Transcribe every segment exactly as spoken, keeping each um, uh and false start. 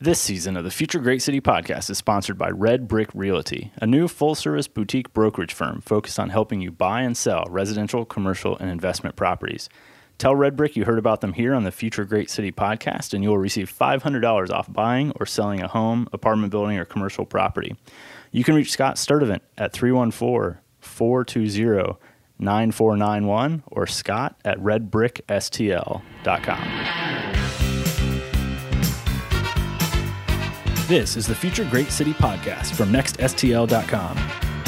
This season of the Future Great City podcast is sponsored by Red Brick Realty, a new full-service boutique brokerage firm focused on helping you buy and sell residential, commercial, and investment properties. Tell Red Brick you heard about them here on the Future Great City podcast, and you will receive five hundred dollars off buying or selling a home, apartment building, or commercial property. You can reach Scott Sturdivant at three one four, four two zero, nine four nine one or scott at red brick s t l dot com. This is the Future Great City podcast from next s t l dot com.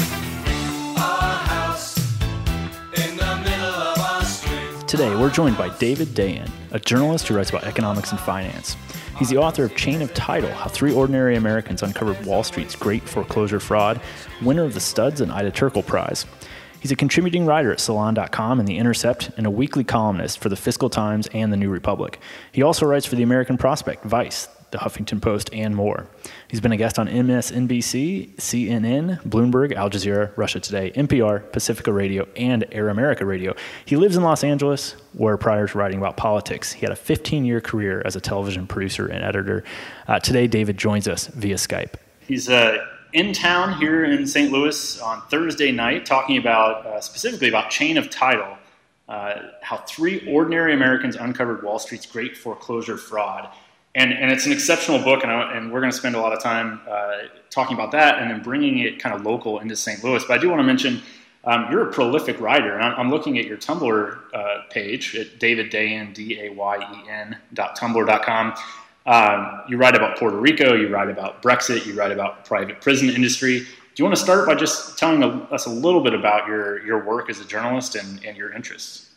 Today, we're joined by David Dayen, a journalist who writes about economics and finance. He's the author of Chain of Title, How Three Ordinary Americans Uncovered Wall Street's Great Foreclosure Fraud, winner of the Studs and Ida Turkle Prize. He's a contributing writer at salon dot com and The Intercept, and a weekly columnist for the Fiscal Times and The New Republic. He also writes for the American Prospect, Vice, the Huffington Post, and more. He's been a guest on M S N B C, C N N, Bloomberg, Al Jazeera, Russia Today, N P R, Pacifica Radio, and Air America Radio. He lives in Los Angeles, where prior to writing about politics, he had a fifteen-year career as a television producer and editor. Uh, today, David joins us via Skype. He's uh, in town here in Saint Louis on Thursday night, talking about uh, specifically about Chain of Title, uh, how three ordinary Americans uncovered Wall Street's great foreclosure fraud. And, and it's an exceptional book, and, I, and we're going to spend a lot of time uh, talking about that and then bringing it kind of local into Saint Louis. But I do want to mention um, you're a prolific writer, and I'm, I'm looking at your Tumblr uh, page at David Dayen, D A Y E N, dot tumblr dot com. Um, you write about Puerto Rico, you write about Brexit, you write about private prison industry. Do you want to start by just telling a, us a little bit about your, your work as a journalist and, and your interests?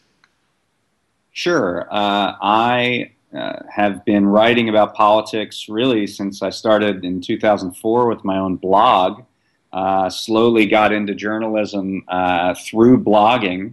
Sure. Uh, I... Uh, have been writing about politics really since I started in two thousand four with my own blog. Uh, slowly got into journalism uh, through blogging,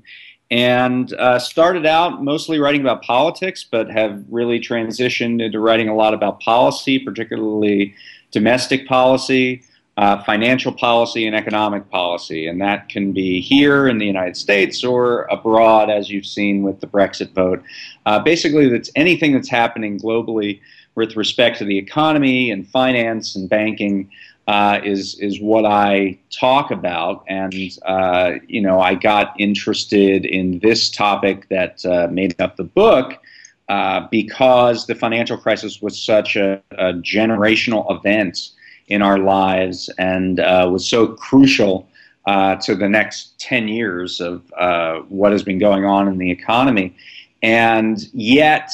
and uh, started out mostly writing about politics, but have really transitioned into writing a lot about policy, particularly domestic policy, uh, financial policy, and economic policy. And that can be here in the United States or abroad, as you've seen with the Brexit vote. Uh, basically, that's anything that's happening globally with respect to the economy and finance and banking uh, is is what I talk about. And uh, you know, I got interested in this topic that uh, made up the book uh, because the financial crisis was such a, a generational event in our lives and uh, was so crucial uh, to the next ten years of uh, what has been going on in the economy. And yet,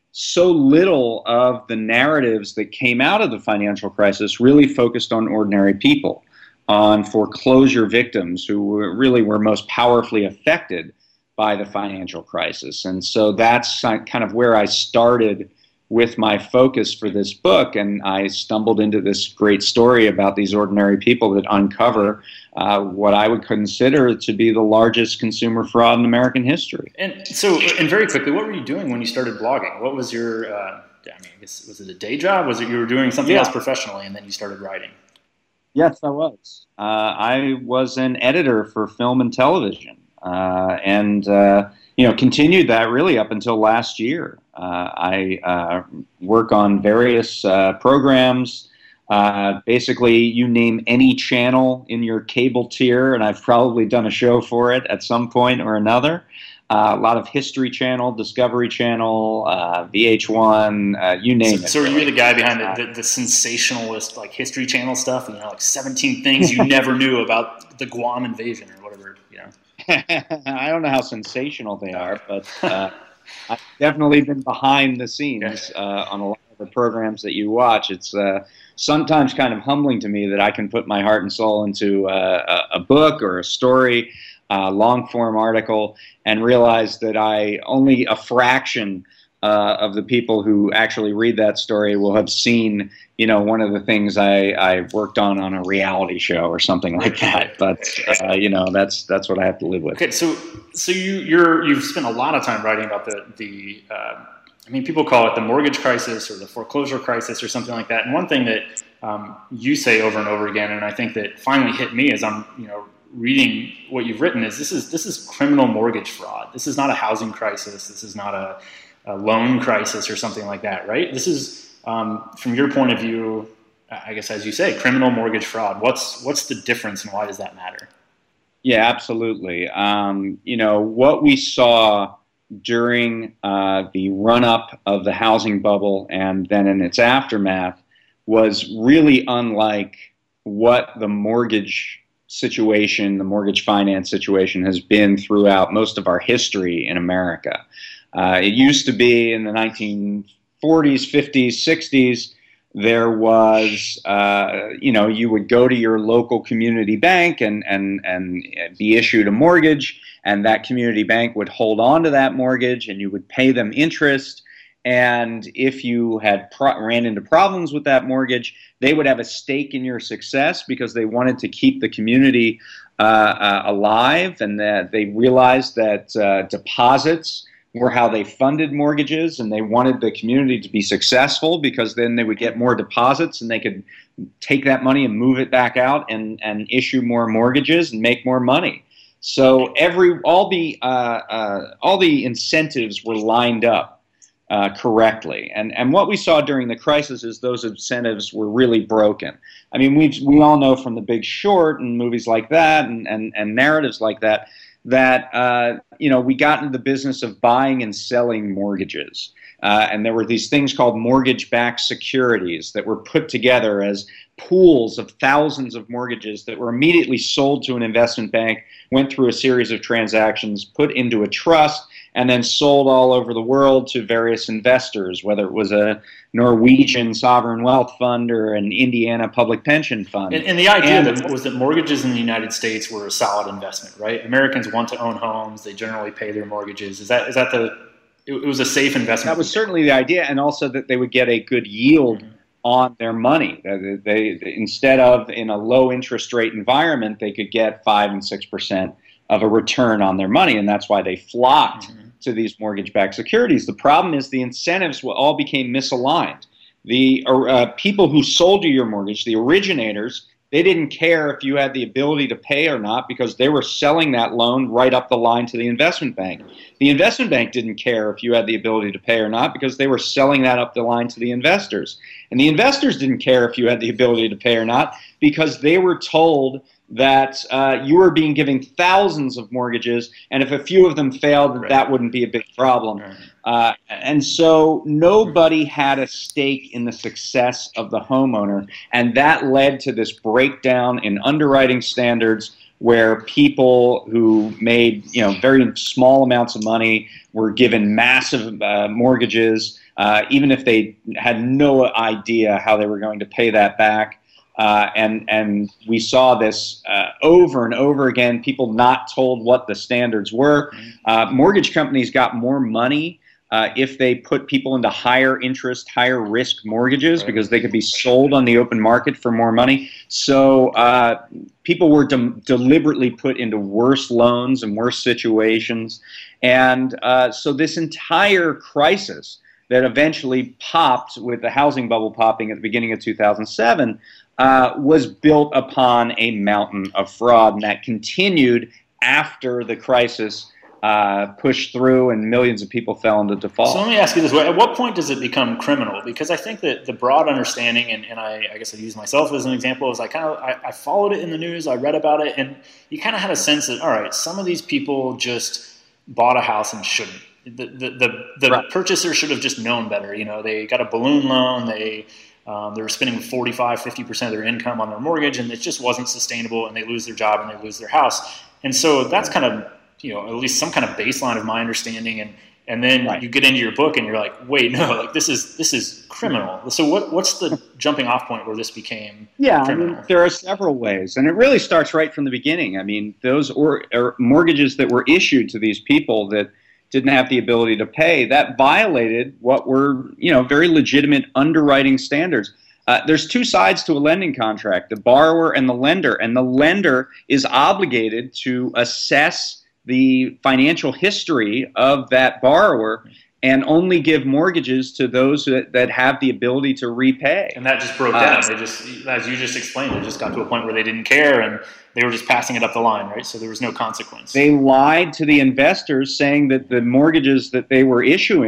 so little of the narratives that came out of the financial crisis really focused on ordinary people, on foreclosure victims who were, really were most powerfully affected by the financial crisis. And so that's kind of where I started with my focus for this book, and I stumbled into this great story about these ordinary people that uncover uh, what I would consider to be the largest consumer fraud in American history. And so, and very quickly, what were you doing when you started blogging? What was your, uh, I mean, I guess, was it a day job? Was it you were doing something yeah. else professionally, and then you started writing? Yes, I was. Uh, I was an editor for film and television, uh, and uh, you know, continued that really up until last year. Uh, I uh, work on various uh, programs. Uh, basically, you name any channel in your cable tier, and I've probably done a show for it at some point or another. Uh, a lot of History Channel, Discovery Channel, uh, V H one, uh, you name so, it. So are you the guy behind the, the, the sensationalist, like History Channel stuff? You know, like seventeen things you never knew about the Guam invasion or whatever. You know. I don't know how sensational they are, but uh, I've definitely been behind the scenes uh, on a lot of the programs that you watch. It's uh, sometimes kind of humbling to me that I can put my heart and soul into uh, a, a book or a story, a long-form article, and realize that I only a fraction uh, of the people who actually read that story will have seen, you know, one of the things I, I worked on on a reality show or something like that. But uh, you know, that's that's what I have to live with. Okay, so so you you're you've spent a lot of time writing about the the. Uh, I mean, people call it the mortgage crisis or the foreclosure crisis or something like that. And one thing that um, you say over and over again, and I think that finally hit me as I'm you know reading what you've written, is this is this is criminal mortgage fraud. This is not a housing crisis. This is not a, a loan crisis or something like that, right? This is Um, from your point of view, I guess, as you say, criminal mortgage fraud, what's what's the difference and why does that matter? Yeah, absolutely. Um, you know, what we saw during uh, the run-up of the housing bubble and then in its aftermath was really unlike what the mortgage situation, the mortgage finance situation has been throughout most of our history in America. Uh, it used to be in the nineteen forties, fifties, sixties, there was, uh, you know, you would go to your local community bank and, and, and be issued a mortgage, and that community bank would hold on to that mortgage and you would pay them interest. And if you had pro- ran into problems with that mortgage, they would have a stake in your success because they wanted to keep the community uh, uh, alive, and that they realized that uh, deposits were how they funded mortgages, and they wanted the community to be successful because then they would get more deposits and they could take that money and move it back out and, and issue more mortgages and make more money. So every all the uh, uh, all the incentives were lined up uh, correctly, and and what we saw during the crisis is those incentives were really broken. I mean, we we all know from The Big Short and movies like that and and, and narratives like that that uh, you know, we got into the business of buying and selling mortgages, uh, and there were these things called mortgage-backed securities that were put together as pools of thousands of mortgages that were immediately sold to an investment bank, went through a series of transactions, put into a trust, and then sold all over the world to various investors, whether it was a Norwegian sovereign wealth fund or an Indiana public pension fund. And, and the idea and, that was that mortgages in the United States were a solid investment, right? Americans want to own homes; they generally pay their mortgages. Is that is that the? It, it was a safe investment. That was certainly the idea, and also that they would get a good yield mm-hmm. on their money. They, they, they instead of in a low interest rate environment, they could get five and six percent of a return on their money, and that's why they flocked mm-hmm. to these mortgage-backed securities. The problem is the incentives all became misaligned. The uh, people who sold you your mortgage, the originators, they didn't care if you had the ability to pay or not because they were selling that loan right up the line to the investment bank. The investment bank didn't care if you had the ability to pay or not because they were selling that up the line to the investors. And the investors didn't care if you had the ability to pay or not because they were told that uh, you were being given thousands of mortgages, and if a few of them failed, right. that wouldn't be a big problem. Right. Uh, and so nobody had a stake in the success of the homeowner, and that led to this breakdown in underwriting standards where people who made, you know, very small amounts of money were given massive uh, mortgages, uh, even if they had no idea how they were going to pay that back. Uh, and and we saw this uh, over and over again, people not told what the standards were. Uh, mortgage companies got more money uh, if they put people into higher interest, higher risk mortgages because they could be sold on the open market for more money. So uh, people were de deliberately put into worse loans and worse situations. And uh, so this entire crisis that eventually popped with the housing bubble popping at the beginning of two thousand seven Uh, was built upon a mountain of fraud, and that continued after the crisis uh, pushed through and millions of people fell into default. So let me ask you this: at what point does it become criminal? Because I think that the broad understanding, and, and I, I guess I use myself as an example, is I kind of I, I followed it in the news, I read about it, and you kind of had a sense that all right, some of these people just bought a house and shouldn't. The the the, the right. purchaser should have just known better. You know, they got a balloon loan, they. Um, they were spending forty-five, fifty percent of their income on their mortgage, and it just wasn't sustainable, and they lose their job and they lose their house. And so that's kind of, you know, at least some kind of baseline of my understanding. And, and then right. you get into your book and you're like, wait, no, like this is this is criminal. So what what's the jumping off point where this became yeah, criminal? I mean, there are several ways, and it really starts right from the beginning. I mean, those or, or mortgages that were issued to these people that didn't have the ability to pay, that violated what were, you know, very legitimate underwriting standards. Uh, there's two sides to a lending contract, the borrower and the lender, and the lender is obligated to assess the financial history of that borrower and only give mortgages to those that, that have the ability to repay. And that just broke down. Uh, they just, as you just explained, it just got to a point where they didn't care and they were just passing it up the line, right? So there was no consequence. They lied to the investors saying that the mortgages that they were issuing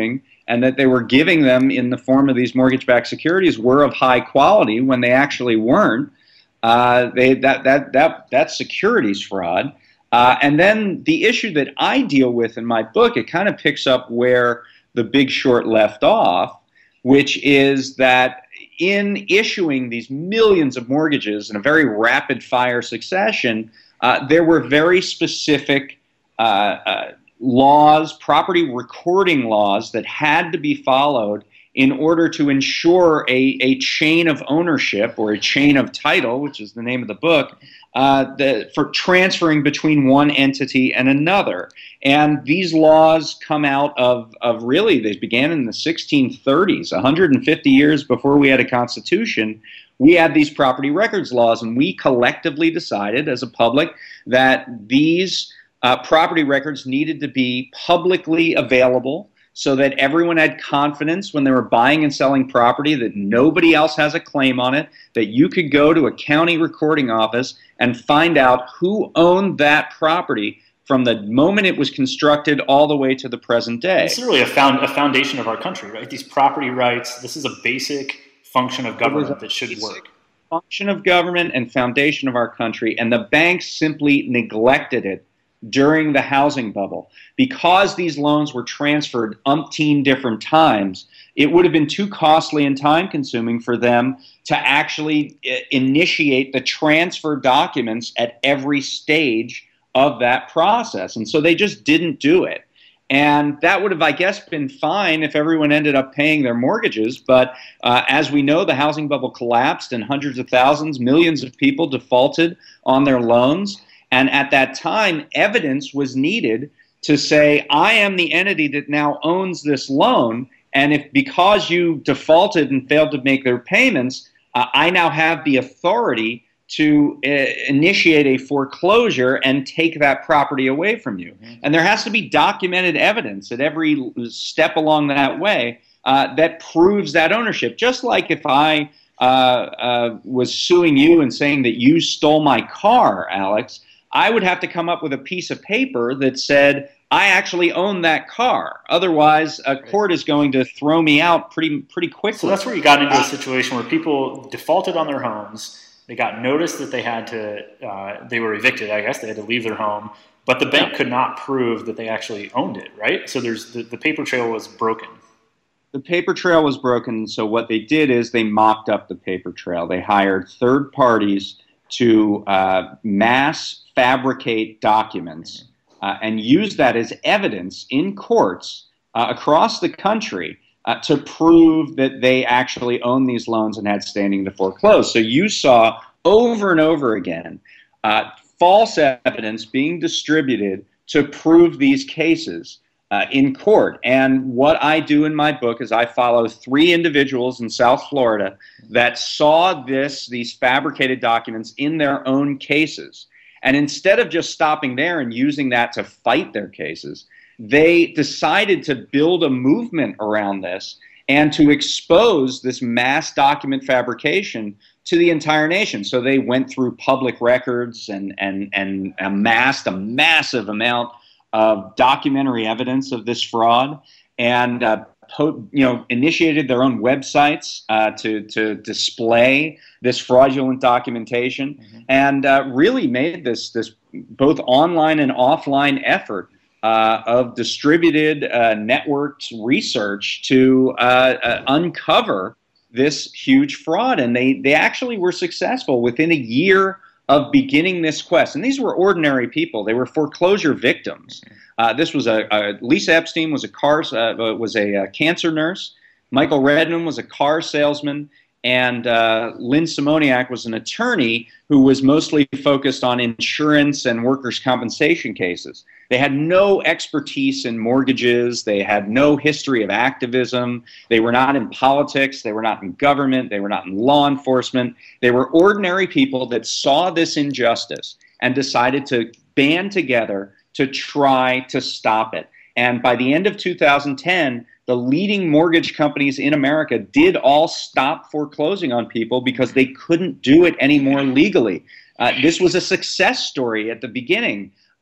and that they were giving them in the form of these mortgage-backed securities were of high quality when they actually weren't. Uh, they, that, that, that, that's securities fraud. Uh, and then the issue that I deal with in my book, it kind of picks up where The Big Short left off, which is that in issuing these millions of mortgages in a very rapid-fire succession, uh, there were very specific uh, uh, laws, property recording laws that had to be followed in order to ensure a, a chain of ownership, or a chain of title, which is the name of the book, uh, the, for transferring between one entity and another. And these laws come out of, of really, they began in the sixteen thirties, one hundred fifty years before we had a constitution. We had these property records laws, and we collectively decided as a public that these uh, property records needed to be publicly available, so that everyone had confidence when they were buying and selling property that nobody else has a claim on it, that you could go to a county recording office and find out who owned that property from the moment it was constructed all the way to the present day. It's really a, found, a foundation of our country, right? These property rights, this is a basic function of government that should work. Function of government and foundation of our country, and the banks simply neglected it during the housing bubble. Because these loans were transferred umpteen different times, it would have been too costly and time consuming for them to actually initiate the transfer documents at every stage of that process. And so they just didn't do it. And that would have, I guess, been fine if everyone ended up paying their mortgages. But uh, as we know, the housing bubble collapsed and hundreds of thousands, millions of people defaulted on their loans. And at that time, evidence was needed to say, I am the entity that now owns this loan, and if because you defaulted and failed to make their payments, uh, I now have the authority to uh, initiate a foreclosure and take that property away from you. Mm-hmm. And there has to be documented evidence at every step along that way uh, that proves that ownership. Just like if I uh, uh, was suing you and saying that you stole my car, Alex, I would have to come up with a piece of paper that said, I actually own that car. Otherwise, a court is going to throw me out pretty pretty quickly. So that's where you got into a situation where people defaulted on their homes. They got notice that they had to, uh, they were evicted, I guess. They had to leave their home. But the bank could not prove that they actually owned it, right? So there's the, the paper trail was broken. The paper trail was broken. So what they did is they mocked up the paper trail. They hired third parties to uh, mass fabricate documents uh, and use that as evidence in courts uh, across the country uh, to prove that they actually owned these loans and had standing to foreclose. So you saw over and over again uh, false evidence being distributed to prove these cases uh, in court. And what I do in my book is I follow three individuals in South Florida that saw this, these fabricated documents in their own cases. And instead of just stopping there and using that to fight their cases, they decided to build a movement around this and to expose this mass document fabrication to the entire nation. So they went through public records and, and, and amassed a massive amount of documentary evidence of this fraud, and uh, you know, initiated their own websites uh, to, to display this fraudulent documentation, mm-hmm. and uh, really made this, this both online and offline effort uh, of distributed, uh, networked research to uh, uh, uncover this huge fraud. And they, they actually were successful within a year of beginning this quest. And these were ordinary people. They were foreclosure victims. Uh, this was a, a Lisa Epstein was a car uh, was a, a cancer nurse. Michael Redman was a car salesman, and uh, Lynn Simoniak was an attorney who was mostly focused on insurance and workers' compensation cases. They had no expertise in mortgages. They had no history of activism. They were not in politics. They were not in government. They were not in law enforcement. They were ordinary people that saw this injustice and decided to band together to try to stop it. And by the end of two thousand ten, the leading mortgage companies in America did all stop foreclosing on people because they couldn't do it anymore legally. Uh, this was a success story at the beginning.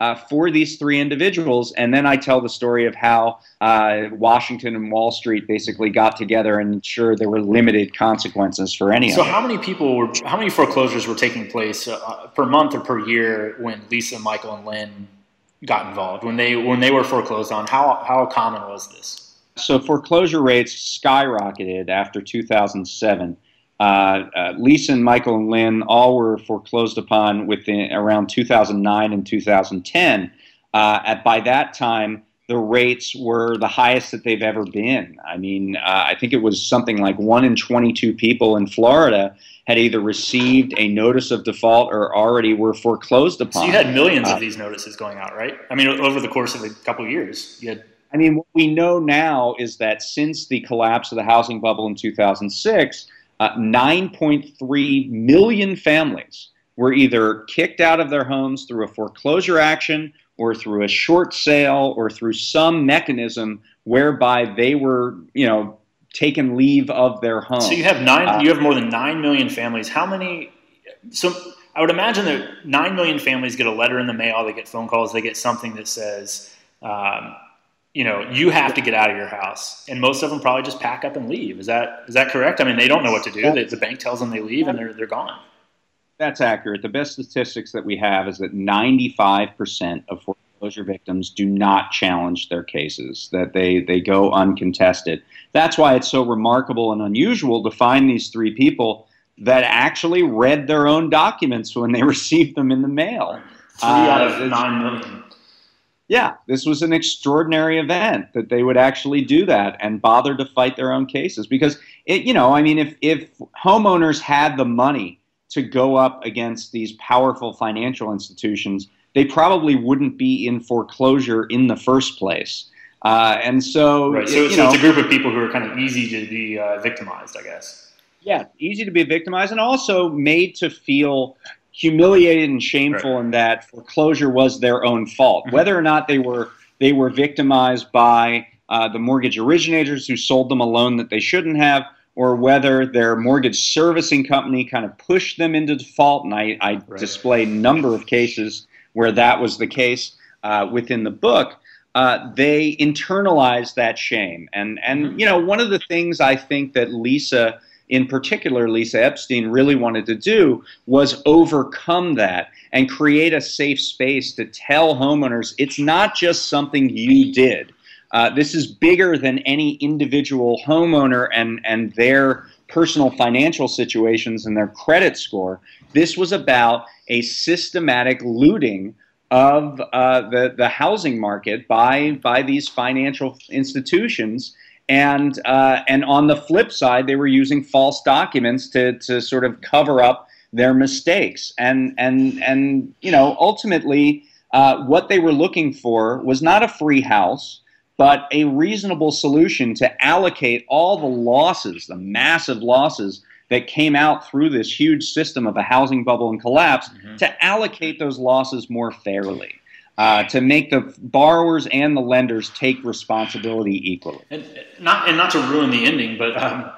uh, for these three individuals. And then I tell the story of how uh, Washington and Wall Street basically got together and ensured there were limited consequences for any so of them. So how many people were, how many foreclosures were taking place uh, per month or per year when Lisa, Michael, and Lynn got involved, when they when they were foreclosed on? How how common was this? So foreclosure rates skyrocketed after two thousand seven. Uh, uh, Lisa and Michael and Lynn all were foreclosed upon within around two thousand nine and two thousand ten. Uh, at by that time, the rates were the highest that they've ever been. I mean, uh, I think it was something like one in twenty-two people in Florida had either received a notice of default or already were foreclosed upon. So you had millions uh, of these notices going out, right? I mean, over the course of a couple of years, you had. I mean, what we know now is that since the collapse of the housing bubble in two thousand six, Uh, nine point three million families were either kicked out of their homes through a foreclosure action or through a short sale or through some mechanism whereby they were, you know, taken leave of their home. So you have nine. Uh, you have more than nine million families. How many? So I would imagine that nine million families get a letter in the mail. They get phone calls. They get something that says, Um, you know, you have to get out of your house, and most of them probably just pack up and leave. Is that is that correct? I mean, they don't know what to do. The, the bank tells them they leave, and they're they're gone. That's accurate. The best statistics that we have is that ninety-five percent of foreclosure victims do not challenge their cases; that they they go uncontested. That's why it's so remarkable and unusual to find these three people that actually read their own documents when they received them in the mail. Three out of uh, nine million. Yeah, this was an extraordinary event that they would actually do that and bother to fight their own cases. Because, it, you know, I mean, if, if homeowners had the money to go up against these powerful financial institutions, they probably wouldn't be in foreclosure in the first place. Uh, and so, right. So, it, so know, it's a group of people who are kind of easy to be uh, victimized, I guess. Yeah, easy to be victimized and also made to feel humiliated and shameful, right. in that foreclosure was their own fault. Mm-hmm. Whether or not they were they were victimized by uh, the mortgage originators who sold them a loan that they shouldn't have, or whether their mortgage servicing company kind of pushed them into default. And I, I right. display a number of cases where that was the case uh, within the book. Uh, they internalized that shame. And, and mm-hmm. you know, one of the things I think that Lisa, in particular, Lisa Epstein, really wanted to do was overcome that and create a safe space to tell homeowners it's not just something you did. Uh, this is bigger than any individual homeowner and, and their personal financial situations and their credit score. This was about a systematic looting of uh, the, the housing market by, by these financial institutions. And uh, and on the flip side, they were using false documents to to sort of cover up their mistakes. And and and you know, ultimately, uh, what they were looking for was not a free house, but a reasonable solution to allocate all the losses, the massive losses that came out through this huge system of a housing bubble and collapse, mm-hmm. to allocate those losses more fairly. Uh, to make the borrowers and the lenders take responsibility equally. And not and not to ruin the ending, but um,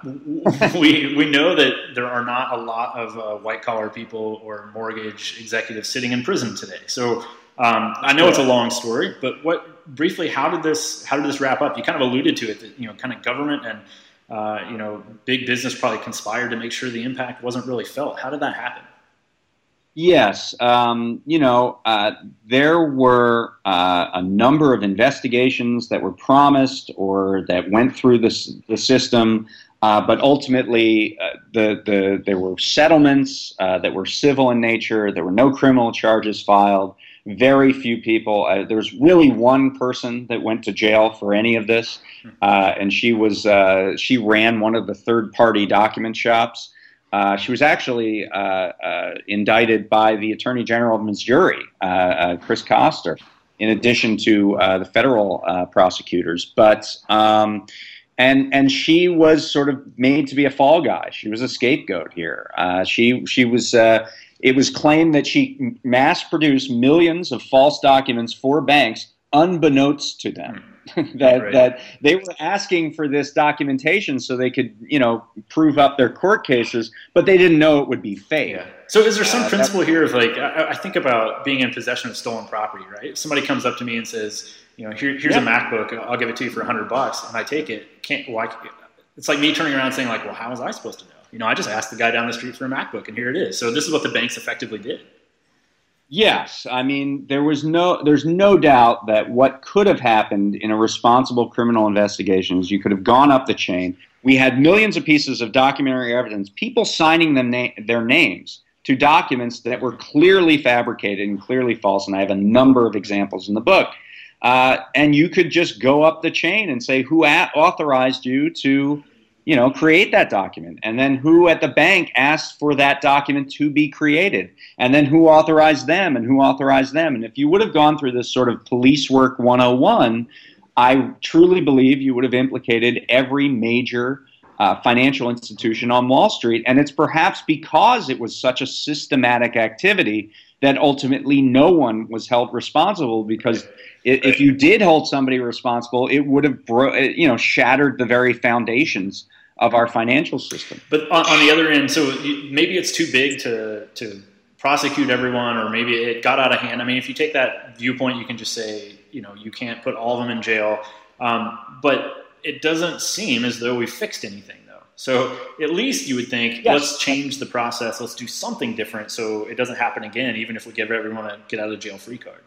we we know that there are not a lot of uh, white-collar people or mortgage executives sitting in prison today. So um, I know it's a long story, but what briefly, how did this how did this wrap up? You kind of alluded to it, that, you know, kind of government and uh, you know, big business probably conspired to make sure the impact wasn't really felt. How did that happen? Yes, um, you know, uh, there were uh, a number of investigations that were promised or that went through the, the system, uh, but ultimately uh, the, the, there were settlements uh, that were civil in nature. There were no criminal charges filed. Very few people. Uh, there was really one person that went to jail for any of this, uh, and she was uh, she ran one of the third-party document shops. Uh, she was actually uh, uh, indicted by the Attorney General of Missouri, uh, uh, Chris Koster, in addition to uh, the federal uh, prosecutors. But um, and and she was sort of made to be a fall guy. She was a scapegoat here. Uh, she she was. Uh, it was claimed that she mass-produced millions of false documents for banks, unbeknownst to them. that right. that they were asking for this documentation so they could, you know, prove up their court cases, but they didn't know it would be fake. Yeah. So is there some uh, principle here of like, I, I think about being in possession of stolen property, right? If somebody comes up to me and says, you know, Here, here's yeah. a MacBook, I'll give it to you for a hundred bucks, and I take it. Can't why? It's like me turning around and saying like, well, how was I supposed to know? You know, I just asked the guy down the street for a MacBook, and here it is. So this is what the banks effectively did. Yes, I mean there was no, there's no doubt that what could have happened in a responsible criminal investigation is you could have gone up the chain. We had millions of pieces of documentary evidence, people signing them na- their names to documents that were clearly fabricated and clearly false, and I have a number of examples in the book. Uh, and you could just go up the chain and say who a- authorized you to, you know, create that document, and then who at the bank asked for that document to be created, and then who authorized them and who authorized them. And if you would have gone through this sort of police work one oh one, I truly believe you would have implicated every major uh, financial institution on Wall Street. And it's perhaps because it was such a systematic activity that ultimately no one was held responsible, because if you did hold somebody responsible, it would have bro- you know, shattered the very foundations of our financial system. But on, on the other end, so you, maybe it's too big to to prosecute everyone, or maybe it got out of hand. I mean, if you take that viewpoint, you can just say, you know, you can't put all of them in jail. Um, but it doesn't seem as though we fixed anything, though. So at least you would think, yes, let's change the process. Let's do something different so it doesn't happen again, even if we give everyone a get out of jail free card.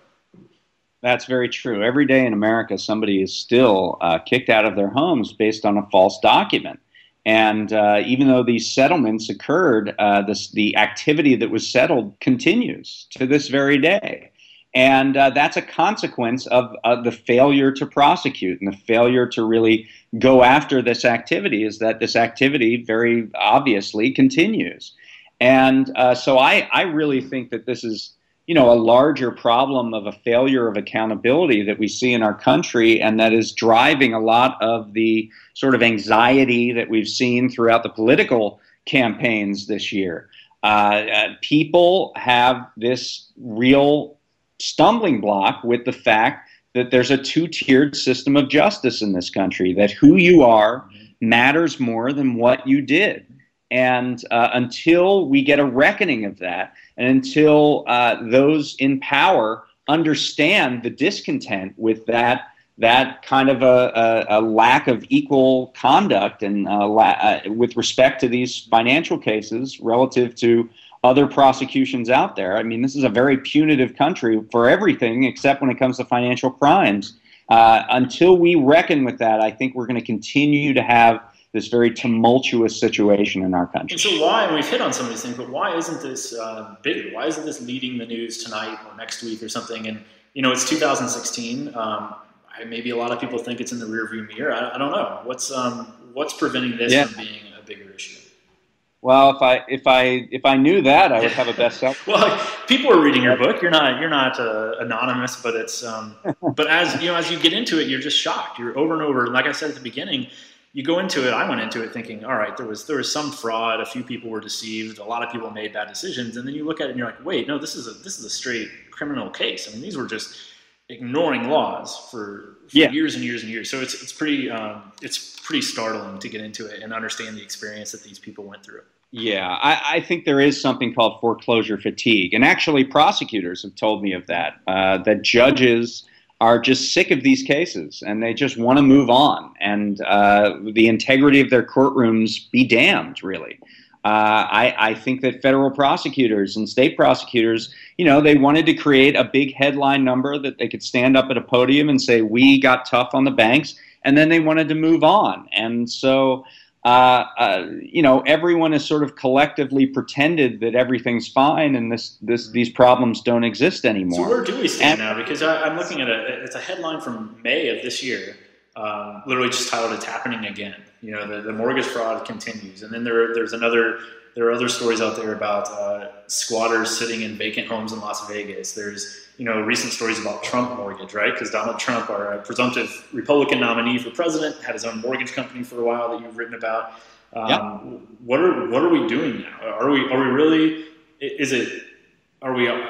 That's very true. Every day in America, somebody is still uh, kicked out of their homes based on a false document. And uh, even though these settlements occurred, uh, this, the activity that was settled continues to this very day. And uh, that's a consequence of, of the failure to prosecute and the failure to really go after this activity, is that this activity very obviously continues. And uh, so I, I really think that this is, you know, a larger problem of a failure of accountability that we see in our country, and that is driving a lot of the sort of anxiety that we've seen throughout the political campaigns this year. Uh, uh, people have this real stumbling block with the fact that there's a two-tiered system of justice in this country, that who you are matters more than what you did. And uh, until we get a reckoning of that, and until uh, those in power understand the discontent with that that kind of a, a, a lack of equal conduct and uh, la- uh, with respect to these financial cases relative to other prosecutions out there. I mean, this is a very punitive country for everything except when it comes to financial crimes. Uh, until we reckon with that, I think we're going to continue to have this very tumultuous situation in our country. And so why, and we've hit on some of these things, but why isn't this uh, bigger? Why isn't this leading the news tonight or next week or something? And, you know, it's two thousand sixteen. Um, I, maybe a lot of people think it's in the rearview mirror. I, I don't know. What's um, what's preventing this yeah. from being a bigger issue? Well, if I if I if I knew that, I would have a bestseller. Well, people are reading your book. You're not you're not uh, anonymous, but it's um, but as you know, as you get into it, you're just shocked. You're over and over. Like I said at the beginning, you go into it. I went into it thinking, all right, there was there was some fraud. A few people were deceived. A lot of people made bad decisions. And then you look at it and you're like, wait, no, this is a this is a straight criminal case. I mean, these were just ignoring laws for, for yeah. years and years and years. So it's it's pretty um, it's pretty startling to get into it and understand the experience that these people went through. Yeah, I, I think there is something called foreclosure fatigue. And actually, prosecutors have told me of that, uh, that judges are just sick of these cases and they just want to move on. And uh, the integrity of their courtrooms be damned, really. Uh, I, I think that federal prosecutors and state prosecutors, you know, they wanted to create a big headline number that they could stand up at a podium and say, we got tough on the banks, and then they wanted to move on. And so... Uh, uh, you know, everyone has sort of collectively pretended that everything's fine and this, this, these problems don't exist anymore. So where do we stand and, now? Because I, I'm looking at a, it's a headline from May of this year, um, literally just titled "It's Happening Again." You know, the, the mortgage fraud continues, and then there, there's another. There are other stories out there about uh, squatters sitting in vacant homes in Las Vegas. There's, you know, recent stories about Trump mortgage, right? Because Donald Trump, our presumptive Republican nominee for president, had his own mortgage company for a while that you've written about. Um, yep. What are what are we doing now? Are we are we really? Is it? Are we?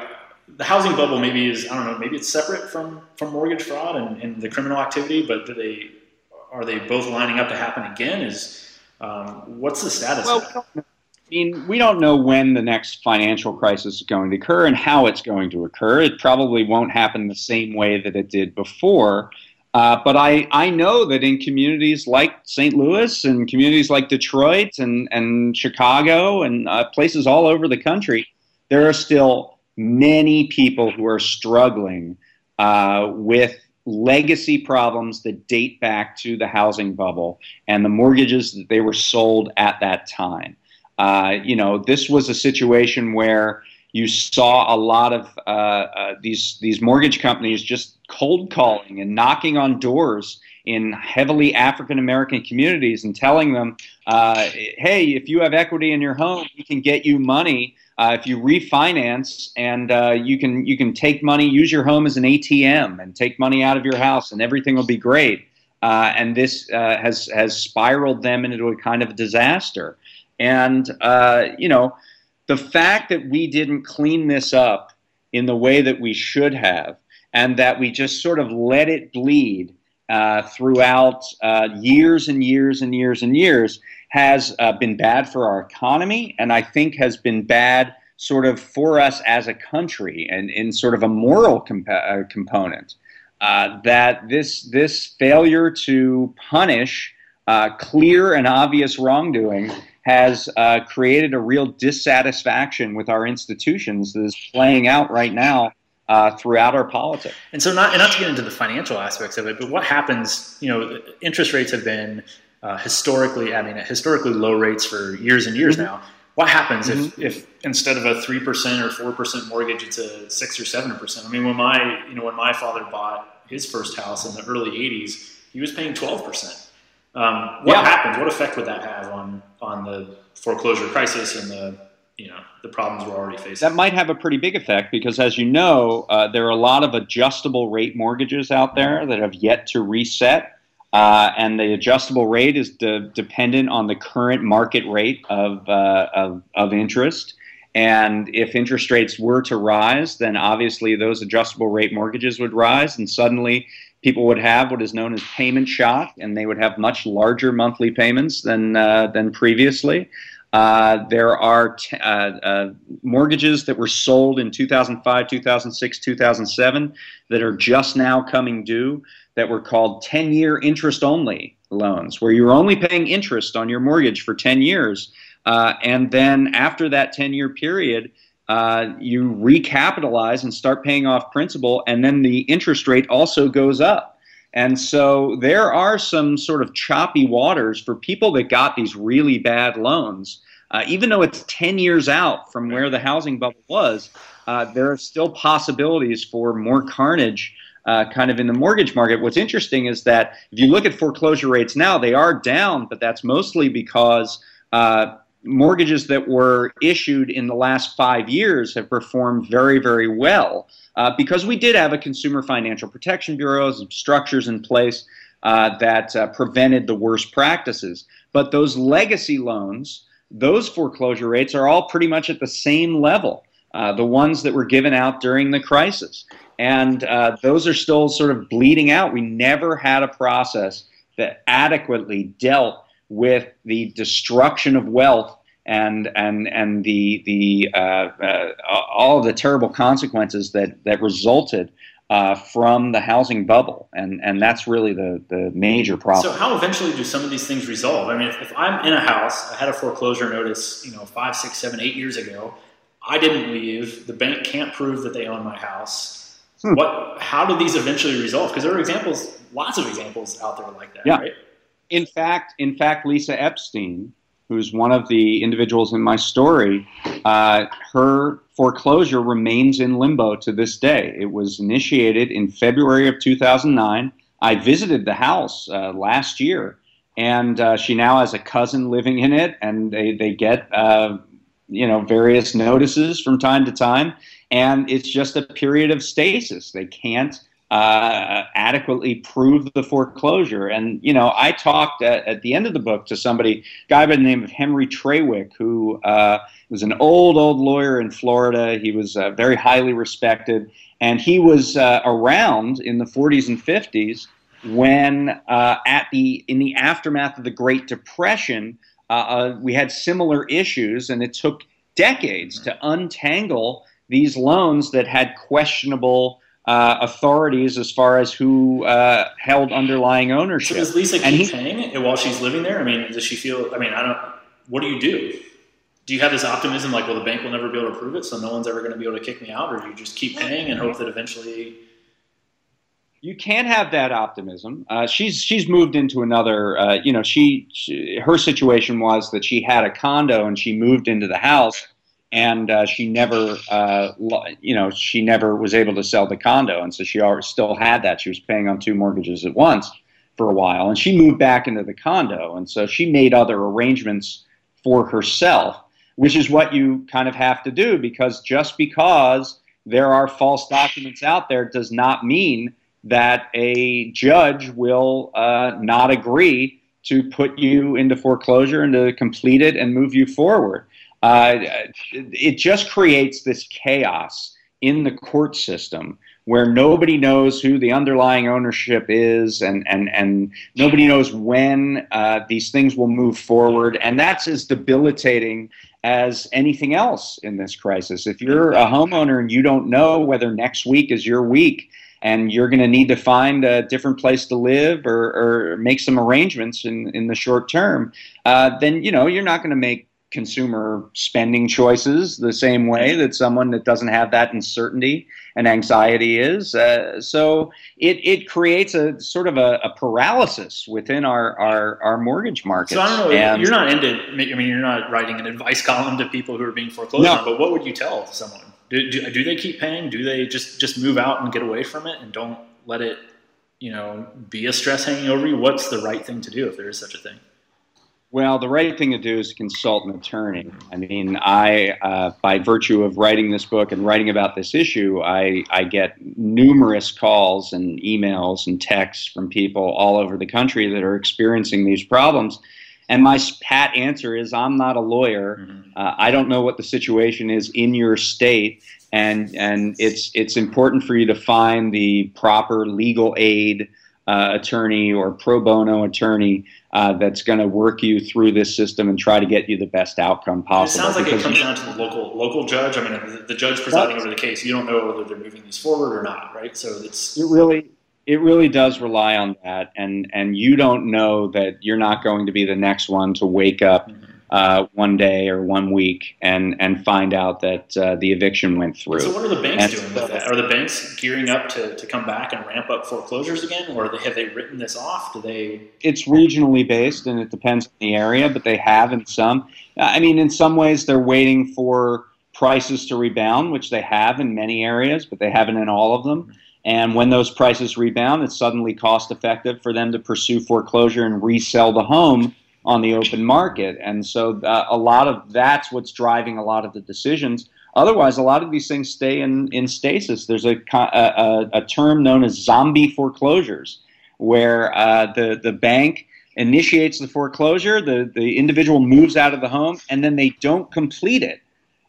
the housing bubble maybe is, I don't know, maybe it's separate from, from mortgage fraud and, and the criminal activity, but do they, are they both lining up to happen again? Is, um, what's the status well, of that? I mean, we don't know when the next financial crisis is going to occur and how it's going to occur. It probably won't happen the same way that it did before. Uh, but I, I know that in communities like Saint Louis and communities like Detroit and, and Chicago and uh, places all over the country, there are still many people who are struggling uh, with legacy problems that date back to the housing bubble and the mortgages that they were sold at that time. Uh, you know, this was a situation where you saw a lot of uh, uh, these these mortgage companies just cold calling and knocking on doors in heavily African American communities and telling them, uh, "Hey, if you have equity in your home, we can get you money uh, if you refinance, and uh, you can you can take money, use your home as an A T M, and take money out of your house, and everything will be great." Uh, and this uh, has has spiraled them into a kind of disaster. And uh, you know. The fact that we didn't clean this up in the way that we should have, and that we just sort of let it bleed uh, throughout uh, years and years and years and years, has uh, been bad for our economy, and I think has been bad sort of for us as a country, and in sort of a moral comp uh, component. Uh, that this this failure to punish uh, clear and obvious wrongdoing has uh, created a real dissatisfaction with our institutions that is playing out right now uh, throughout our politics. And so not, and not to get into the financial aspects of it, but what happens, you know, interest rates have been uh, historically, I mean, at historically low rates for years and years mm-hmm. now. What happens mm-hmm. if, if instead of a three percent or four percent mortgage, it's a six or seven percent? I mean, when my, you know, when my father bought his first house in the early eighties, he was paying twelve percent. Um, what yeah. happens? What effect would that have on on the foreclosure crisis and the you know the problems we're already facing? That might have a pretty big effect because, as you know, uh, there are a lot of adjustable rate mortgages out there that have yet to reset, uh, and the adjustable rate is de dependent on the current market rate of, uh, of of interest. And if interest rates were to rise, then obviously those adjustable rate mortgages would rise, and suddenly people would have what is known as payment shock, and they would have much larger monthly payments than uh, than previously. Uh, there are t uh, uh, mortgages that were sold in two thousand five, two thousand six, two thousand seven that are just now coming due that were called ten-year interest-only loans, where you're only paying interest on your mortgage for ten years, uh, and then after that ten-year period, Uh, you recapitalize and start paying off principal, and then the interest rate also goes up. And so there are some sort of choppy waters for people that got these really bad loans. Uh, even though it's ten years out from where the housing bubble was, uh, there are still possibilities for more carnage uh, kind of in the mortgage market. What's interesting is that if you look at foreclosure rates now, they are down, but that's mostly because uh, mortgages that were issued in the last five years have performed very, very well uh, because we did have a Consumer Financial Protection Bureau, some structures in place uh, that uh, prevented the worst practices. But those legacy loans, those foreclosure rates are all pretty much at the same level, uh, the ones that were given out during the crisis. And uh, those are still sort of bleeding out. We never had a process that adequately dealt with the destruction of wealth and and and the the uh, uh, all of the terrible consequences that that resulted uh, from the housing bubble, and and that's really the the major problem. So how eventually do some of these things resolve? I mean, if, if I'm in a house, I had a foreclosure notice, you know, five, six, seven, eight years ago. I didn't leave. The bank can't prove that they own my house. Hmm. What? How do these eventually resolve? Because there are examples, lots of examples out there like that. Yeah. Right? In fact, in fact, Lisa Epstein, who's one of the individuals in my story, uh, her foreclosure remains in limbo to this day. It was initiated in February of two thousand nine. I visited the house uh, last year, and uh, she now has a cousin living in it, and they, they get uh, you know, various notices from time to time, and it's just a period of stasis. They can't uh, adequately prove the foreclosure. And, you know, I talked at, at the end of the book to somebody, a guy by the name of Henry Trawick, who uh, was an old, old lawyer in Florida. He was uh, very highly respected. And he was uh, around in the forties and fifties when uh, at the in the aftermath of the Great Depression, uh, uh, we had similar issues, and it took decades to untangle these loans that had questionable uh, authorities as far as who uh, held underlying ownership. So does Lisa and keep he, paying it while she's living there? I mean, does she feel, I mean, I don't, what do you do? Do you have this optimism like, well, the bank will never be able to prove it, so no one's ever going to be able to kick me out, or do you just keep paying and hope that eventually... You can't have that optimism. Uh, she's she's moved into another. Uh, you know, she, she her situation was that she had a condo and she moved into the house, and uh, she never, uh, you know, she never was able to sell the condo, and so she already still had that. She was paying on two mortgages at once for a while, and she moved back into the condo, and so she made other arrangements for herself, which is what you kind of have to do, because just because there are false documents out there does not mean that a judge will uh, not agree to put you into foreclosure and to complete it and move you forward. Uh, it just creates this chaos in the court system where nobody knows who the underlying ownership is, and, and, and nobody knows when uh, these things will move forward. And that's as debilitating as anything else in this crisis. If you're a homeowner and you don't know whether next week is your week, and you're going to need to find a different place to live or, or make some arrangements in, in the short term, uh, then, you know, you're not going to make consumer spending choices the same way that someone that doesn't have that uncertainty and anxiety is. Uh, so it, it creates a sort of a, a paralysis within our, our, our mortgage market. So I don't know, and you're not into, I mean, you're not writing an advice column to people who are being foreclosed no. on, but what would you tell someone? Do, do, do they keep paying? Do they just, just move out and get away from it and don't let it, you know, be a stress hanging over you? What's the right thing to do if there is such a thing? Well, the right thing to do is consult an attorney. I mean, I, uh, by virtue of writing this book and writing about this issue, I, I get numerous calls and emails and texts from people all over the country that are experiencing these problems. And my pat answer is, I'm not a lawyer. Mm-hmm. uh, I don't know what the situation is in your state, and and it's it's important for you to find the proper legal aid uh, attorney or pro bono attorney uh, that's going to work you through this system and try to get you the best outcome possible. It sounds like it comes down to the local local judge. I mean, the, the judge presiding over the case, you don't know whether they're moving these forward or not, right? So it's it really. It really does rely on that, and, and you don't know that you're not going to be the next one to wake up uh, one day or one week and, and find out that uh, the eviction went through. So what are the banks and doing with that? Are the banks gearing up to, to come back and ramp up foreclosures again, or have they written this off? Do they? It's regionally based, and it depends on the area, but they have in some. I mean, in some ways, they're waiting for prices to rebound, which they have in many areas, but they haven't in all of them. And when those prices rebound, it's suddenly cost effective for them to pursue foreclosure and resell the home on the open market. And so uh, a lot of that's what's driving a lot of the decisions. Otherwise, a lot of these things stay in, in stasis. There's a, a, a term known as zombie foreclosures, where uh, the, the bank initiates the foreclosure, the, the individual moves out of the home, and then they don't complete it.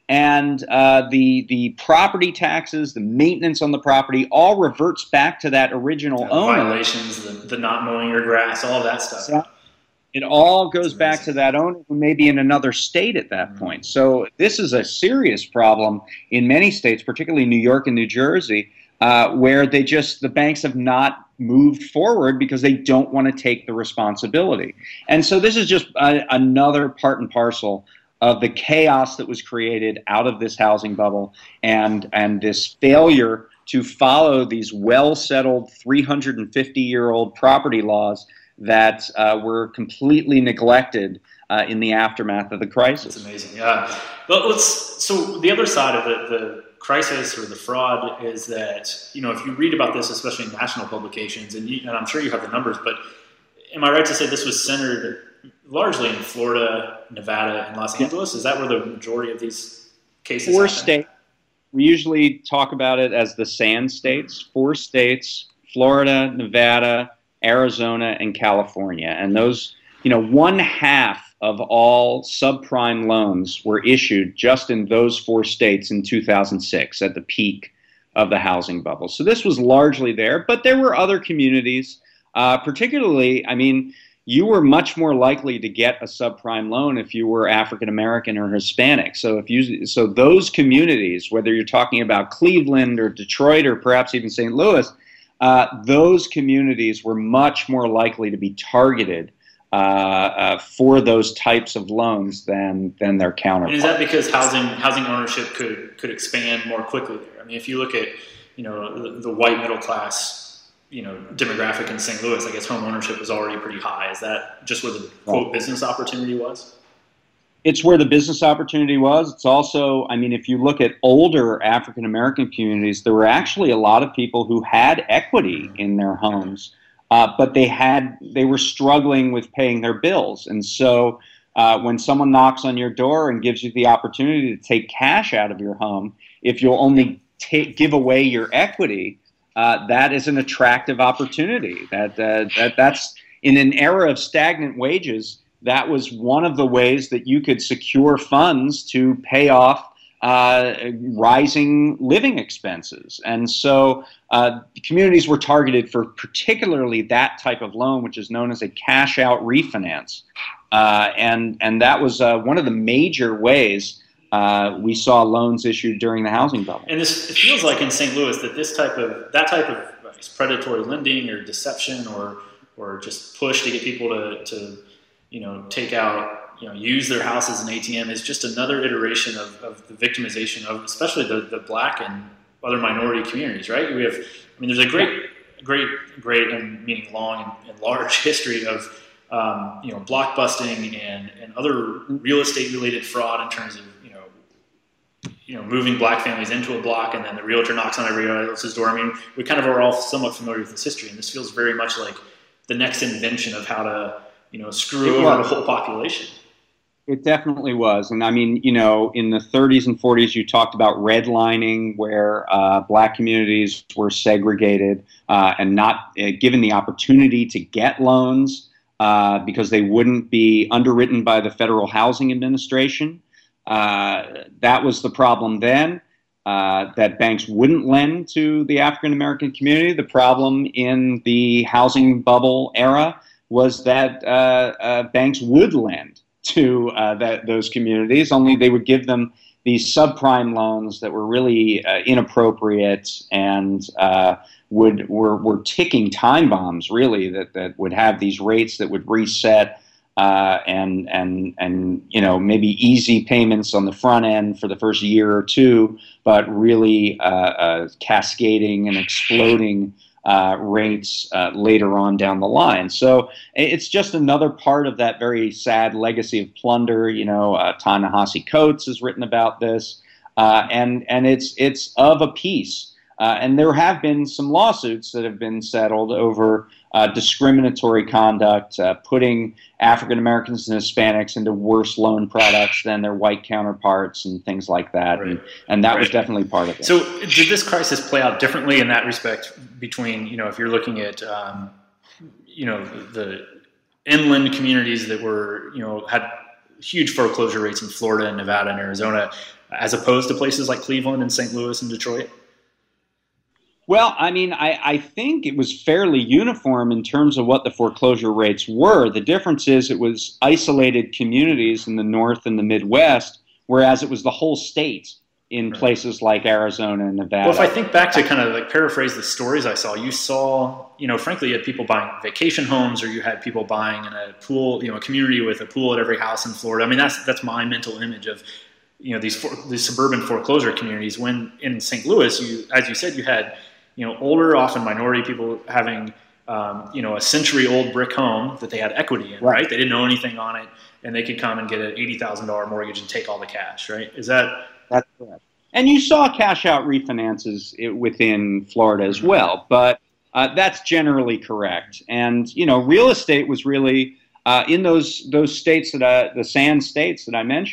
And uh, the the property taxes, the maintenance on the property, all reverts back to that original yeah, owner. Violations, the, the not mowing your grass, all of that stuff. So it all goes back to that owner who may be in another state at that mm-hmm. point. So this is a serious problem in many states, particularly New York and New Jersey, uh, where they just the banks have not moved forward because they don't want to take the responsibility. And so this is just a, another part and parcel of the chaos that was created out of this housing bubble and and this failure to follow these well-settled three hundred fifty year old property laws that uh, were completely neglected uh, in the aftermath of the crisis. That's amazing. Yeah. But let's. So the other side of the, the crisis or the fraud is that, you know, if you read about this, especially in national publications, and, you, and I'm sure you have the numbers, but am I right to say this was centered largely in Florida, Nevada, and Los Angeles? Is that where the majority of these cases Four happen? states. we usually talk about it as the sand states, four states, Florida, Nevada, Arizona, and California. And those, you know, one half of all subprime loans were issued just in those four states in two thousand six at the peak of the housing bubble. So this was largely there, but there were other communities, uh, particularly, I mean, you were much more likely to get a subprime loan if you were African American or Hispanic. So if you, so those communities, whether you're talking about Cleveland or Detroit or perhaps even Saint Louis, uh, those communities were much more likely to be targeted uh, uh, for those types of loans than than their counterparts. And is that because housing housing ownership could could expand more quickly there? I mean, if you look at, you know, the, the white middle class, you know, demographic in Saint Louis, I guess home ownership was already pretty high. Is that just where the quote business opportunity was? It's where the business opportunity was. It's also, I mean, if you look at older African American communities, there were actually a lot of people who had equity in their homes, uh, but they had they were struggling with paying their bills. And so uh, when someone knocks on your door and gives you the opportunity to take cash out of your home, if you'll only take, give away your equity, uh, that is an attractive opportunity. That, uh, that that's in an era of stagnant wages. That was one of the ways that you could secure funds to pay off uh, rising living expenses. And so uh, communities were targeted for particularly that type of loan, which is known as a cash out refinance. Uh, and, and that was uh, one of the major ways uh, we saw loans issued during the housing bubble. And this, it feels like in Saint Louis that this type of, that type of I guess, predatory lending or deception or, or just push to get people to, to you know, take out, you know, use their house as an A T M is just another iteration of, of the victimization of especially the, the black and other minority communities, right? We have, I mean, there's a great, great, great, and meaning long and, and large history of, um, you know, blockbusting and, and other real estate related fraud in terms of, you know, you know, moving black families into a block and then the realtor knocks on everybody else's door. I mean, we kind of are all somewhat familiar with this history, and this feels very much like the next invention of how to, you know, screw over the whole population. It definitely was. And I mean, you know, in the thirties and forties, you talked about redlining, where uh, black communities were segregated uh, and not uh, given the opportunity to get loans uh, because they wouldn't be underwritten by the Federal Housing Administration. Uh, that was the problem then, uh, that banks wouldn't lend to the African American community. The problem in the housing bubble era was that uh, uh, banks would lend to uh, that, those communities, only they would give them these subprime loans that were really uh, inappropriate and uh, would were, were ticking time bombs, really, that, that would have these rates that would reset uh, and, and, and you know, maybe easy payments on the front end for the first year or two, but really uh, uh, cascading and exploding Uh, rates uh, later on down the line. So it's just another part of that very sad legacy of plunder. You know, uh, Ta-Nehisi Coates has written about this, uh, and and it's it's of a piece. Uh, and there have been some lawsuits that have been settled over uh, discriminatory conduct, uh, putting African Americans and Hispanics into worse loan products than their white counterparts and things like that. Right. And, and that right. was definitely part of it. So did this crisis play out differently in that respect between, you know, if you're looking at, um, you know, the inland communities that were, you know, had huge foreclosure rates in Florida and Nevada and Arizona, as opposed to places like Cleveland and Saint Louis and Detroit? Well, I mean, I, I think it was fairly uniform in terms of what the foreclosure rates were. The difference is it was isolated communities in the North and the Midwest, whereas it was the whole state in right. places like Arizona and Nevada. Well, if I think back to kind of like paraphrase the stories I saw, you saw, you know, frankly, you had people buying vacation homes, or you had people buying in a pool, you know, a community with a pool at every house in Florida. I mean, that's that's my mental image of, you know, these for, these suburban foreclosure communities. When in Saint Louis, you, as you said, you had, you know, older, often minority people having, um, you know, a century-old brick home that they had equity in, right. right? They didn't know anything on it, and they could come and get an eighty thousand dollars mortgage and take all the cash, right? Is that... That's correct. And you saw cash-out refinances within Florida as well, but uh, that's generally correct. And, you know, real estate was really, uh, in those those states, that I, the sand states that I mentioned,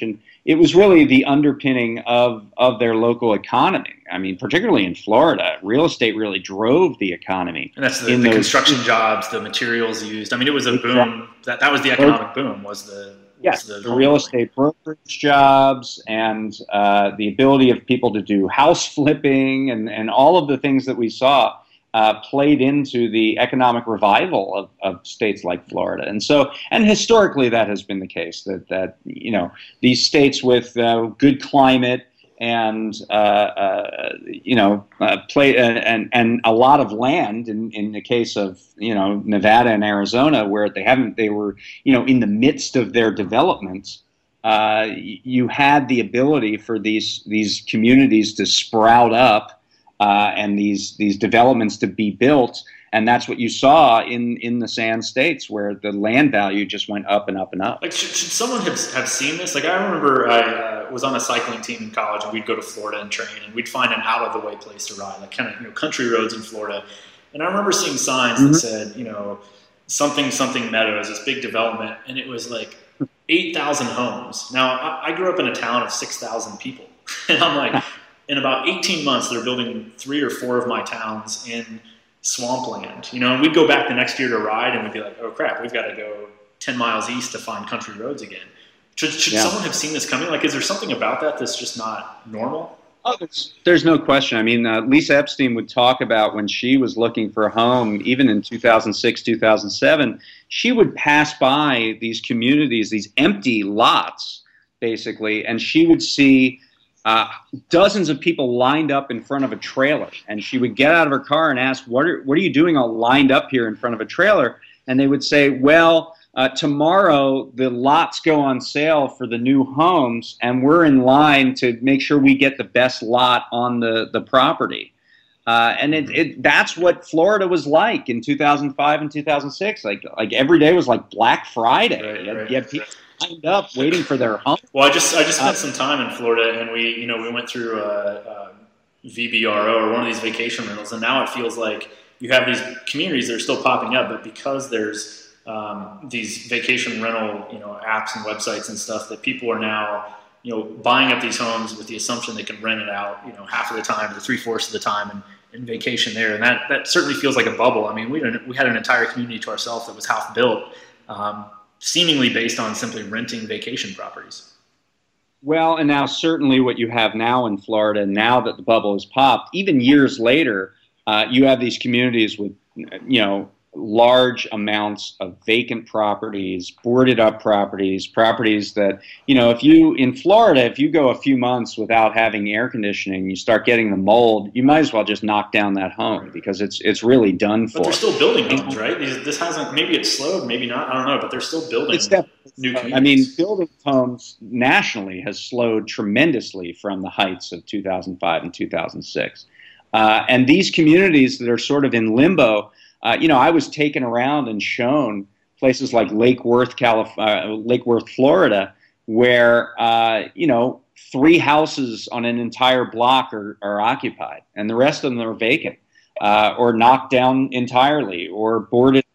it was really the underpinning of, of their local economy. I mean, particularly in Florida, real estate really drove the economy. And that's the, the those, construction jobs, the materials used. I mean, it was a boom. That that was the economic boom. Was the yes, the, the real estate brokerage jobs and uh, the ability of people to do house flipping and and all of the things that we saw uh, played into the economic revival of, of states like Florida. And so, and historically, that has been the case. That that you know these states with uh, good climate and uh, uh, you know uh, play uh, and and a lot of land in, in the case of you know Nevada and Arizona, where they haven't they were you know in the midst of their development, uh, you had the ability for these these communities to sprout up uh, and these these developments to be built. And that's what you saw in, in the Sand States, where the land value just went up and up and up. Like, should, should someone have, have seen this? Like, I remember I uh, was on a cycling team in college, and we'd go to Florida and train, and we'd find an out-of-the-way place to ride, like kind of you know country roads in Florida. And I remember seeing signs mm-hmm. that said, you know, something something Meadows, this big development, and it was like eight thousand homes. Now, I, I grew up in a town of six thousand people, and I'm like, in about eighteen months, they're building three or four of my towns in swampland, you know, and we'd go back the next year to ride and we'd be like, oh crap, we've got to go ten miles east to find country roads again. Should, should yeah. someone have seen this coming? Like, is there something about that that's just not normal? Oh, there's, there's no question. I mean, uh, Lisa Epstein would talk about when she was looking for a home, even in two thousand six, two thousand seven, she would pass by these communities, these empty lots, basically, and she would see Uh, dozens of people lined up in front of a trailer, and she would get out of her car and ask, what are, what are you doing all lined up here in front of a trailer? And they would say, well, uh, tomorrow the lots go on sale for the new homes, and we're in line to make sure we get the best lot on the, the property. Uh, and it, it, that's what Florida was like in two thousand five and two thousand six. Like, like every day was like Black Friday. Right, you had, right. you had people lined up waiting for their home. Well, I just I just spent some time in Florida, and we you know we went through uh, uh, V B R O or one of these vacation rentals, and now it feels like you have these communities that are still popping up, but because there's um, these vacation rental you know apps and websites and stuff, that people are now you know buying up these homes with the assumption they can rent it out you know half of the time or three fourths of the time and, and vacation there, and that that certainly feels like a bubble. I mean, we we had an entire community to ourselves that was half built. Um, seemingly based on simply renting vacation properties. Well, and now certainly what you have now in Florida, now that the bubble has popped, even years later, uh, you have these communities with, you know, large amounts of vacant properties, boarded up properties, properties that, you know, if you, in Florida, if you go a few months without having air conditioning, you start getting the mold, you might as well just knock down that home because it's it's really done for. But they're still building homes, right? This hasn't, maybe it's slowed, maybe not, I don't know, but they're still building it's definitely, new communities. I mean, building homes nationally has slowed tremendously from the heights of two thousand five and two thousand six. Uh, and these communities that are sort of in limbo, Uh, you know, I was taken around and shown places like Lake Worth, Calif- uh, Lake Worth, Florida, where, uh, you know, three houses on an entire block are, are occupied, and the rest of them are vacant uh, or knocked down entirely or boarded.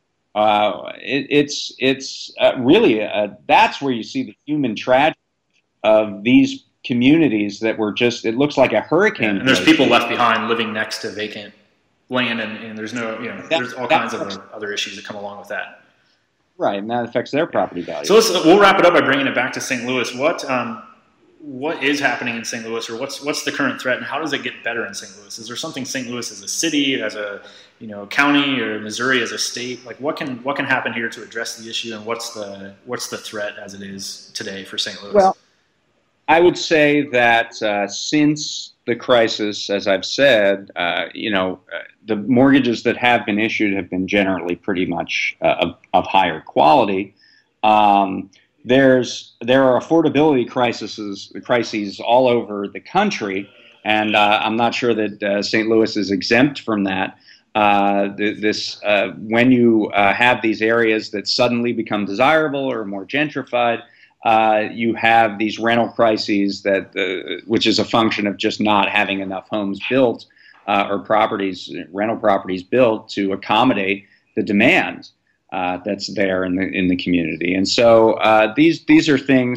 Uh, it, it's it's uh, really, a, that's where you see the human tragedy of these communities that were just, it looks like a hurricane. Yeah, and there's people left behind living next to vacant land, and, and there's no, you know, that, there's all kinds of other issues that come along with that. Right, and that affects their property value. So let's, we'll wrap it up by bringing it back to Saint Louis. What um, what is happening in Saint Louis, or what's what's the current threat, and how does it get better in Saint Louis? Is there something Saint Louis as a city, as a you know county, or Missouri as a state? Like what can what can happen here to address the issue, and what's the what's the threat as it is today for Saint Louis? Well, I would say that uh, since the crisis, as I've said, uh, you know, uh, the mortgages that have been issued have been generally pretty much uh, of, of higher quality. Um, there's there are affordability crises crises all over the country, and uh, I'm not sure that uh, Saint Louis is exempt from that. Uh, this uh, when you uh, have these areas that suddenly become desirable or more gentrified. Uh, you have these rental crises that, uh, which is a function of just not having enough homes built uh, or properties, rental properties built to accommodate the demand uh, that's there in the in the community. And so uh, these these are things.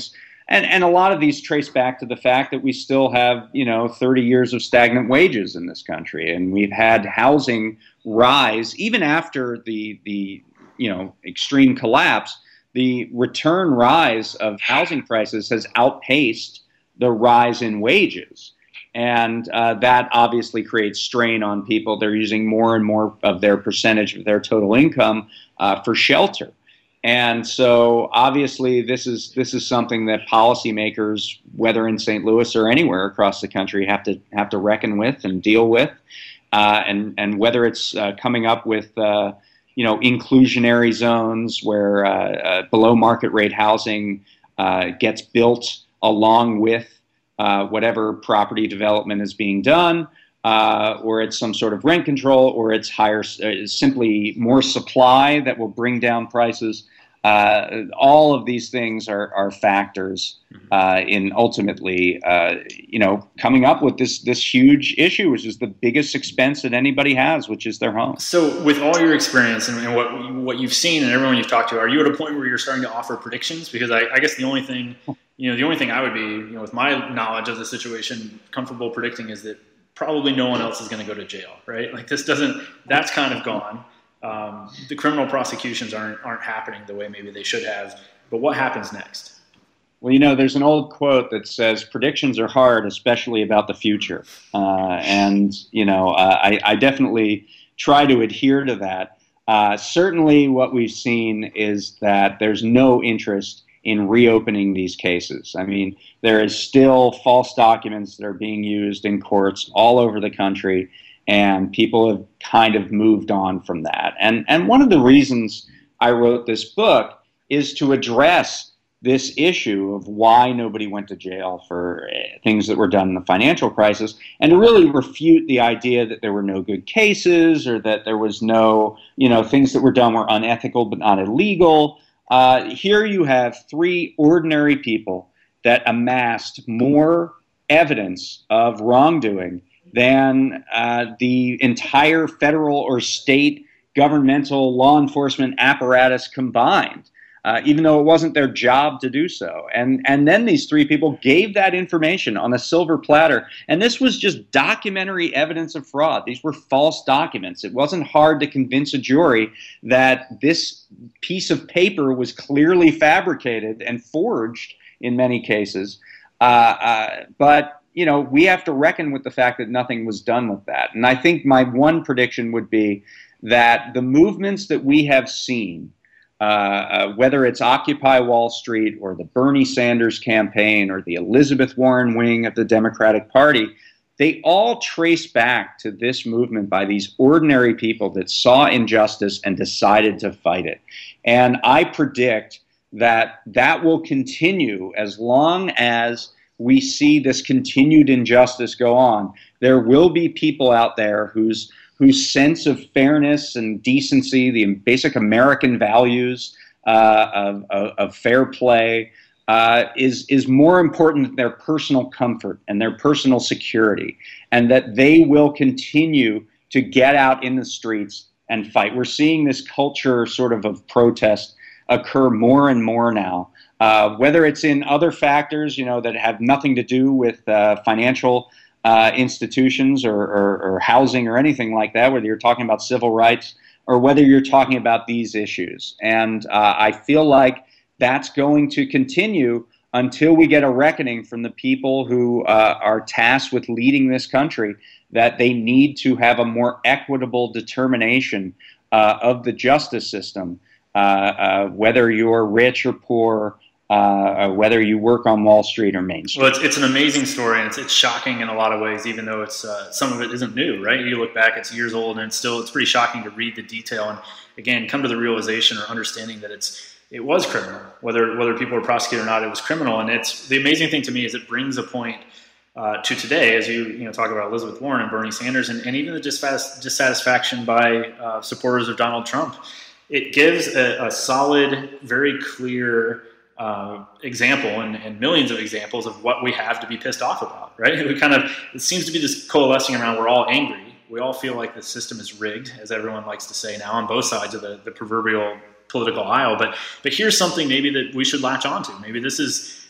And, and a lot of these trace back to the fact that we still have, you know, thirty years of stagnant wages in this country. And we've had housing rise even after the, the you know, extreme collapse. The return rise of housing prices has outpaced the rise in wages. And uh, that obviously creates strain on people. They're using more and more of their percentage of their total income uh, for shelter. And so obviously this is this is something that policymakers, whether in Saint Louis or anywhere across the country, have to have to reckon with and deal with. Uh, and, and whether it's uh, coming up with uh, you know, inclusionary zones where uh, uh, below market rate housing uh, gets built along with uh, whatever property development is being done, uh, or it's some sort of rent control, or it's higher, uh, simply more supply that will bring down prices. Uh, all of these things are, are factors uh, in ultimately, uh, you know, coming up with this this huge issue, which is the biggest expense that anybody has, which is their home. So, with all your experience and, and what what you've seen and everyone you've talked to, are you at a point where you're starting to offer predictions? Because I, I guess the only thing, you know, the only thing I would be, you know, with my knowledge of the situation, comfortable predicting is that probably no one else is going to go to jail, right? Like this doesn't, that's kind of gone. Um, the criminal prosecutions aren't aren't happening the way maybe they should have. But what happens next? Well, you know, there's an old quote that says predictions are hard, especially about the future. Uh, and, you know, uh, I, I definitely try to adhere to that. Uh, certainly what we've seen is that there's no interest in reopening these cases. I mean, there is still false documents that are being used in courts all over the country. And people have kind of moved on from that. And, and one of the reasons I wrote this book is to address this issue of why nobody went to jail for things that were done in the financial crisis, and to really refute the idea that there were no good cases or that there was no, you know, things that were done were unethical but not illegal. Uh, here you have three ordinary people that amassed more evidence of wrongdoing than uh, the entire federal or state governmental law enforcement apparatus combined, uh, even though it wasn't their job to do so. And, and then these three people gave that information on a silver platter. And this was just documentary evidence of fraud. These were false documents. It wasn't hard to convince a jury that this piece of paper was clearly fabricated and forged in many cases. Uh, uh, but you know, we have to reckon with the fact that nothing was done with that. And I think my one prediction would be that the movements that we have seen, uh, uh, whether it's Occupy Wall Street or the Bernie Sanders campaign or the Elizabeth Warren wing of the Democratic Party, they all trace back to this movement by these ordinary people that saw injustice and decided to fight it. And I predict that that will continue as long as we see this continued injustice go on. There will be people out there whose whose sense of fairness and decency, the basic American values uh, of, of, of fair play, uh, is is more important than their personal comfort and their personal security, and that they will continue to get out in the streets and fight. We're seeing this culture sort of of protest occur more and more now. Uh, whether it's in other factors, you know, that have nothing to do with uh, financial uh, institutions or, or, or housing or anything like that, whether you're talking about civil rights or whether you're talking about these issues. And uh, I feel like that's going to continue until we get a reckoning from the people who uh, are tasked with leading this country, that they need to have a more equitable determination uh, of the justice system, uh, uh, whether you're rich or poor, Uh, whether you work on Wall Street or Main Street. Well, it's, it's an amazing story, and it's, it's shocking in a lot of ways, even though it's uh, some of it isn't new, right? You look back, it's years old, and it's still it's pretty shocking to read the detail and, again, come to the realization or understanding that it's it was criminal. Whether whether people were prosecuted or not, it was criminal. And it's the amazing thing to me is it brings a point uh, to today, as you you know talk about Elizabeth Warren and Bernie Sanders, and, and even the dissatis- dissatisfaction by uh, supporters of Donald Trump. It gives a, a solid, very clear Uh, example and, and millions of examples of what we have to be pissed off about, right? We kind of, it seems to be this coalescing around, we're all angry. We all feel like the system is rigged, as everyone likes to say now on both sides of the, the proverbial political aisle. But but here's something maybe that we should latch onto. Maybe this is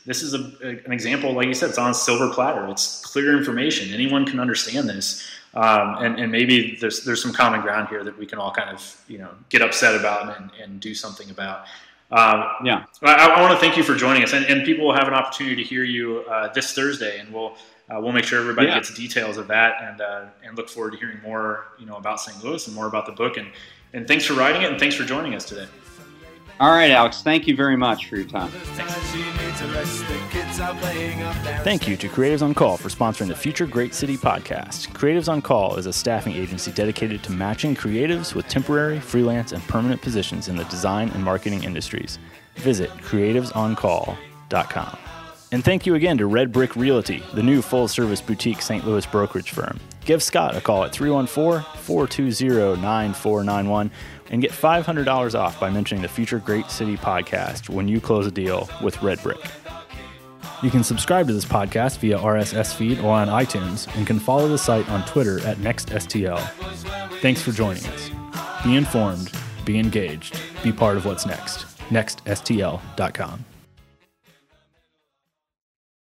this is a, a, an example, like you said, it's on a silver platter. It's clear information. Anyone can understand this. Um, and, and maybe there's there's some common ground here that we can all kind of, you know, get upset about and, and do something about. Um, yeah. I, I want to thank you for joining us, and, and people will have an opportunity to hear you uh, this Thursday, and we'll uh, we'll make sure everybody yeah. gets details of that, and uh, and look forward to hearing more, you know, about Saint Louis and more about the book. And and thanks for writing it, and thanks for joining us today. All right, Alex. Thank you very much for your time. Thanks. Thank you to Creatives on Call for sponsoring the Future Great City podcast. Creatives on Call is a staffing agency dedicated to matching creatives with temporary, freelance, and permanent positions in the design and marketing industries. Visit creatives on call dot com. And thank you again to Red Brick Realty, the new full-service boutique Saint Louis brokerage firm. Give Scott a call at three one four, four two zero, nine four nine one and get five hundred dollars off by mentioning the Future Great City podcast when you close a deal with Red Brick. You can subscribe to this podcast via R S S feed or on iTunes, and can follow the site on Twitter at Next S T L. Thanks for joining us. Be informed, be engaged, be part of what's next. next S T L dot com.